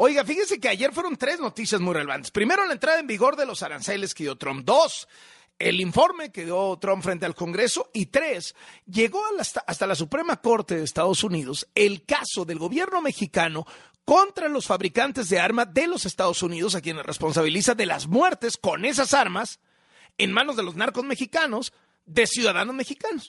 Oiga, fíjese que ayer fueron 3 noticias muy relevantes. Primero, la entrada en vigor de los aranceles que dio Trump. 2, el informe que dio Trump frente al Congreso. Y 3, llegó hasta la Suprema Corte de Estados Unidos el caso del gobierno mexicano contra los fabricantes de armas de los Estados Unidos, a quienes responsabiliza de las muertes con esas armas en manos de los narcos mexicanos, de ciudadanos mexicanos.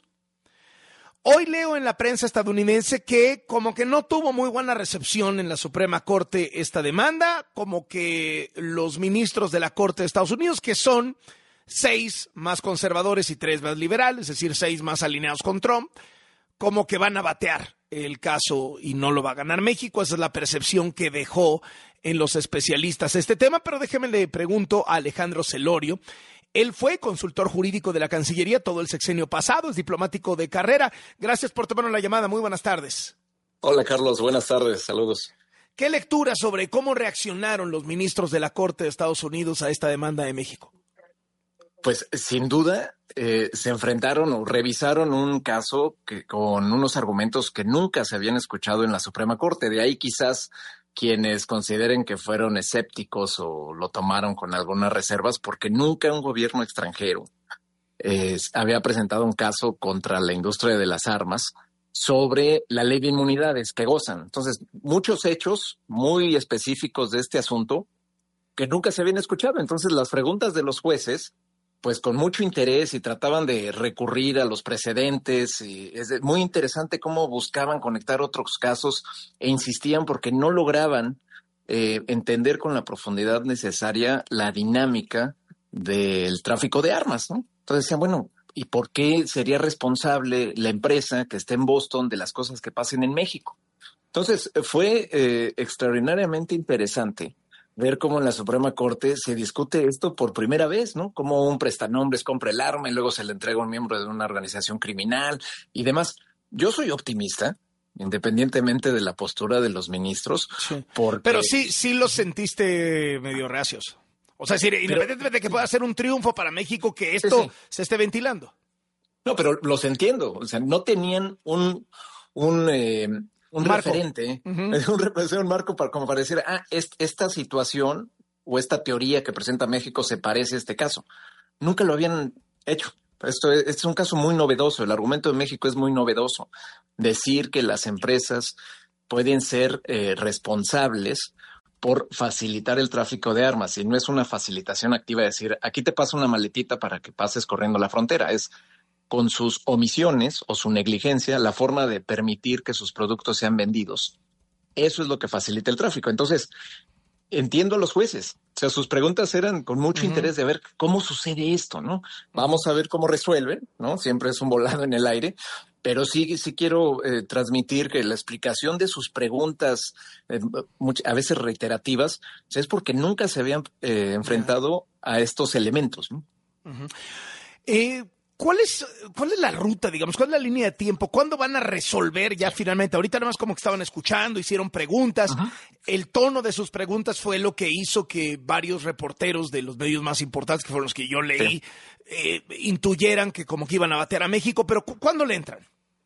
Hoy leo en la prensa estadounidense que como que no tuvo muy buena recepción en la Suprema Corte esta demanda, como que los ministros de la Corte de Estados Unidos, que son 6 más conservadores y 3 más liberales, es decir, 6 más alineados con Trump, como que van a batear el caso y no lo va a ganar México. Esa es la percepción que dejó en los especialistas este tema, pero déjeme le pregunto a Alejandro Celorio. Él fue consultor jurídico de la Cancillería todo el sexenio pasado, es diplomático de carrera. Gracias por tomarnos la llamada. Muy buenas tardes. Hola, Carlos. Buenas tardes. Saludos. ¿Qué lectura sobre cómo reaccionaron los ministros de la Corte de Estados Unidos a esta demanda de México? Pues sin duda se enfrentaron o revisaron un caso con unos argumentos que nunca se habían escuchado en la Suprema Corte. De ahí quizás quienes consideren que fueron escépticos o lo tomaron con algunas reservas, porque nunca un gobierno extranjero había presentado un caso contra la industria de las armas sobre la ley de inmunidades que gozan. Entonces, muchos hechos muy específicos de este asunto que nunca se habían escuchado. Entonces, las preguntas de los jueces, pues con mucho interés, y trataban de recurrir a los precedentes. Y es muy interesante cómo buscaban conectar otros casos e insistían porque no lograban entender con la profundidad necesaria la dinámica del tráfico de armas, ¿no? Entonces decían, bueno, ¿y por qué sería responsable la empresa que esté en Boston de las cosas que pasen en México? Entonces fue extraordinariamente interesante ver cómo en la Suprema Corte se discute esto por primera vez, ¿no? Cómo un prestanombres compra el arma y luego se le entrega a un miembro de una organización criminal y demás. Yo soy optimista, independientemente de la postura de los ministros. Sí. Porque... Pero sí los sentiste medio reacios. O sea, independientemente de que pueda ser un triunfo para México que esto se esté ventilando. No, pero los entiendo. O sea, no tenían un referente, un marco como para decir, esta situación o esta teoría que presenta México se parece a este caso. Nunca lo habían hecho. Esto es un caso muy novedoso. El argumento de México es muy novedoso. Decir que las empresas pueden ser responsables por facilitar el tráfico de armas, y no es una facilitación activa decir, aquí te paso una maletita para que pases corriendo la frontera. Es con sus omisiones o su negligencia, la forma de permitir que sus productos sean vendidos. Eso es lo que facilita el tráfico. Entonces, entiendo a los jueces. O sea, sus preguntas eran con mucho interés de ver cómo sucede esto, ¿no? Vamos a ver cómo resuelven, ¿no? Siempre es un volado en el aire, pero sí quiero transmitir que la explicación de sus preguntas, a veces reiterativas, es porque nunca se habían enfrentado a estos elementos, ¿no? ¿Cuál es la ruta, digamos? ¿Cuál es la línea de tiempo? ¿Cuándo van a resolver ya finalmente? Ahorita nada más como que estaban escuchando, hicieron preguntas. El tono de sus preguntas fue lo que hizo que varios reporteros de los medios más importantes, que fueron los que yo leí, intuyeran que como que iban a batear a México. Pero ¿cuándo le entran?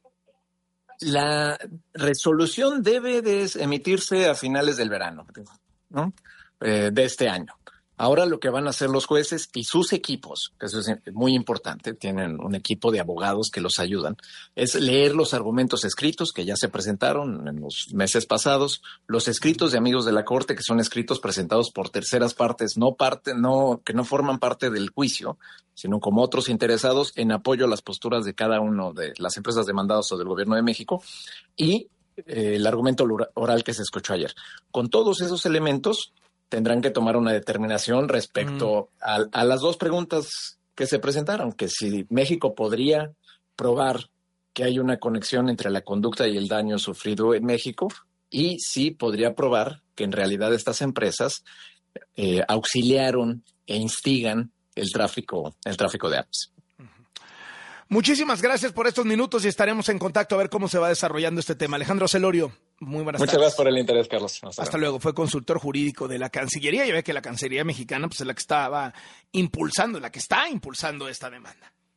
La resolución debe de emitirse a finales del verano, ¿no? De este año. Ahora lo que van a hacer los jueces y sus equipos, que eso es muy importante, tienen un equipo de abogados que los ayudan, es leer los argumentos escritos que ya se presentaron en los meses pasados, los escritos de amigos de la Corte, que son escritos presentados por terceras partes, que no forman parte del juicio, sino como otros interesados en apoyo a las posturas de cada uno de las empresas demandadas o del gobierno de México, y el argumento oral que se escuchó ayer. Con todos esos elementos, tendrán que tomar una determinación respecto a las 2 preguntas que se presentaron, que si México podría probar que hay una conexión entre la conducta y el daño sufrido en México, y si podría probar que en realidad estas empresas auxiliaron e instigan el tráfico de armas. Muchísimas gracias por estos minutos y estaremos en contacto a ver cómo se va desarrollando este tema. Alejandro Celorio, muy buenas tardes. Muchas gracias por el interés, Carlos. Hasta luego. Fue consultor jurídico de la Cancillería. Ya ve que la Cancillería mexicana pues, es la que estaba impulsando, la que está impulsando esta demanda.